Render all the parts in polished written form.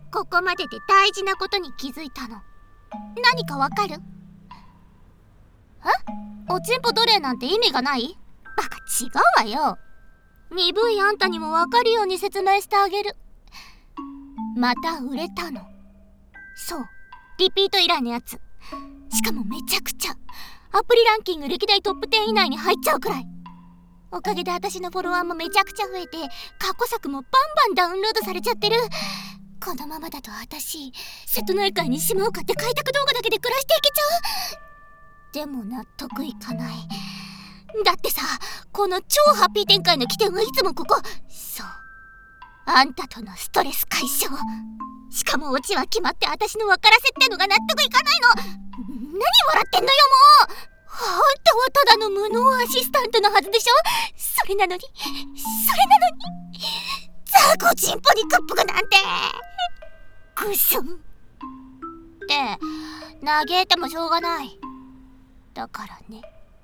ここまでで大事なことに気づいたの。何かわかる？おちんぽ奴隷なんて意味がない？バカ、違うわよ。鈍いあんたにもわかるように説明してあげる。また売れたの。そう、リピート依頼のやつ。しかもめちゃくちゃアプリランキング歴代トップ10以内に入っちゃうくらい。おかげで私のフォロワーもめちゃくちゃ増えて、過去作もバンバンダウンロードされちゃってる。このままだと私、瀬戸内海に島を買って開拓動画だけで暮らしていけちゃう。でも納得いかない。だってさ、この超ハッピー展開の起点はいつもここ。そう、あんたとのストレス解消。しかもオチは決まって私の分からせってのが納得いかないの。何笑ってんのよ、もう。あんたはただの無能アシスタントのはずでしょ。それなのにザコチンポにくっぷくなんて。ぐしょんって嘆いてもしょうがない。だからね。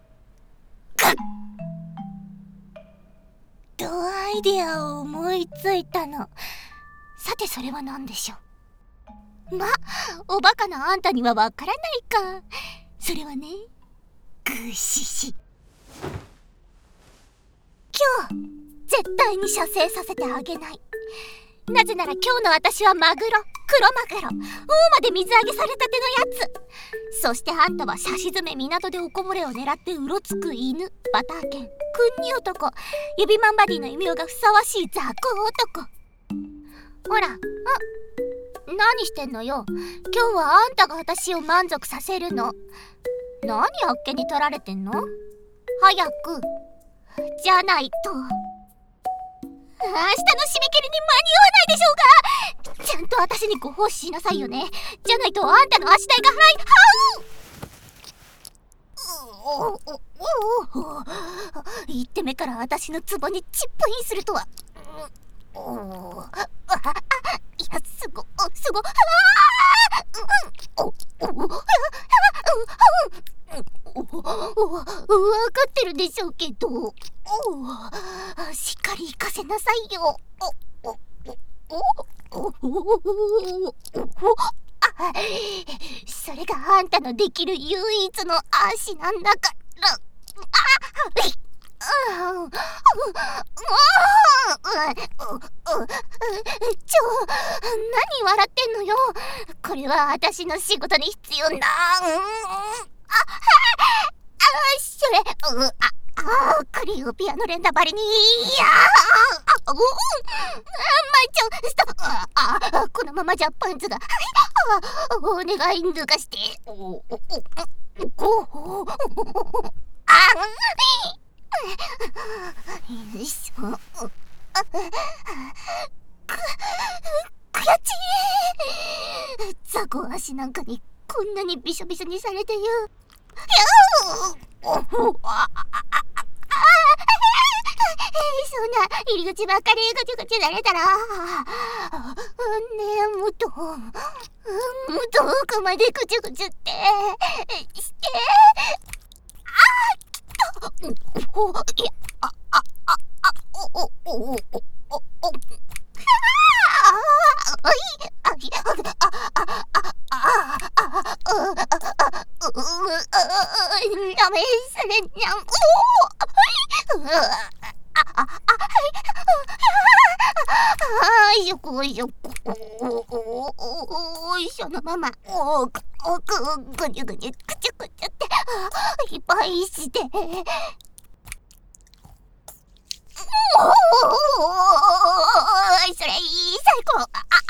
ドアイデアを思いついたの。さてそれは何でしょう。ま、おバカなあんたにはわからないか。それはね、ぐしし。今日絶対に射精させてあげない。なぜなら今日の私はマグロ、黒マグロ、大間で水揚げされたてのやつ。そしてあんたはさしずめ港でおこぼれを狙ってうろつく犬、バター犬、くんに男、指マンバディの異名がふさわしい雑魚男。ほら、何してんのよ。今日はあんたが私を満足させるの。何あっけに取られてんの？早くじゃないと明日の締め切りに間に合わないでしょうが。ちゃんと私にご奉仕しなさいよね。じゃないとあんたの足代が1手目から私のツボにチップインするとは。いや、すごわかってるでしょうけど、しっかり行かせなさいよ。それがあんたのできる唯一の足なんだから。何笑ってんのよ。これは私の仕事に必要な。それ、クリオピアの連打張りに。いやまいちゃん、ストップ。このままじゃパンツが。お願い、脱がして。よいしょ。悔しい。ザコ足なんかにこんなにびしょびしょにされてよ。そんな入り口ばっかりぐちゅぐちゅされたら、ねえ、もっと奥までぐちゅぐちゅってして。ダメ、それにゃん。そのままぐにゅぐにゅくちゅくちゅっていっぱいして。それいい、最高。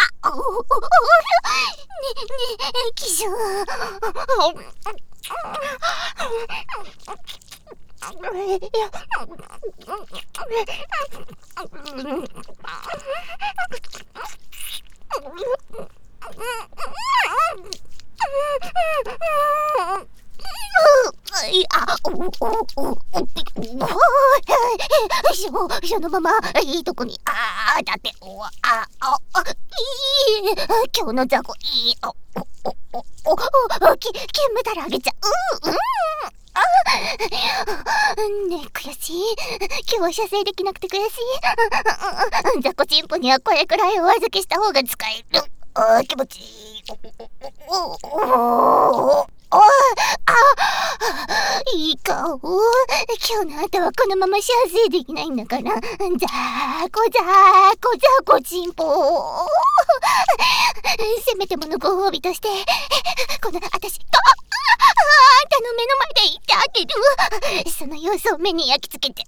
ね、騎手。そのままいいとこに。だって今日の雑魚いい。金メダルあげちゃう。ねえ、悔しい。今日は射精できなくて悔しい。雑魚チンポにはこれくらいお預けした方が使える。 気持ちいい。いい顔。今日のあんたはこのまま幸せできないんだから。ざーこざーこざこちんぽー。せめてものご褒美として、このあたし、あんたの目の前で言ってあげる。その様子を目に焼き付けて、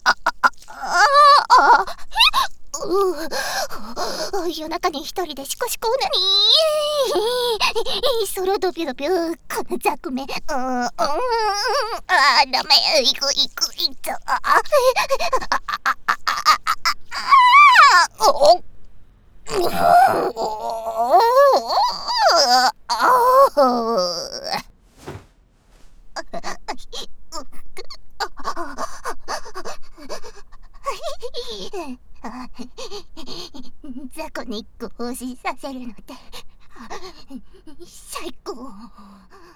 夜中に一人でシコシコなにソロドビョドビョこのザクメダメいくいっとザコにご奉仕させるのって最高。